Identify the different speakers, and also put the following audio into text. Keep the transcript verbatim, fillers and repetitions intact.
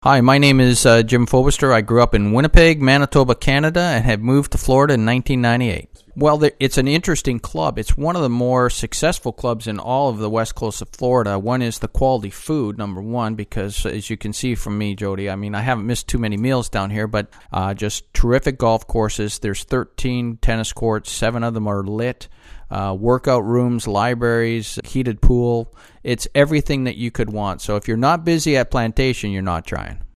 Speaker 1: Hi, my name is uh, Jim Fobister. I grew up in Winnipeg, Manitoba, Canada, and have moved to Florida in nineteen ninety-eight. Well, there, it's an interesting club. It's one of the more successful clubs in all of the west coast of Florida. One is the quality food, number one, because as you can see from me, Jody, I mean, I haven't missed too many meals down here, but uh, just terrific golf courses. There's thirteen tennis courts. Seven of them are lit. Uh, workout rooms, libraries, heated pool. It's everything that you could want. So if you're not busy at Plantation, you're not trying.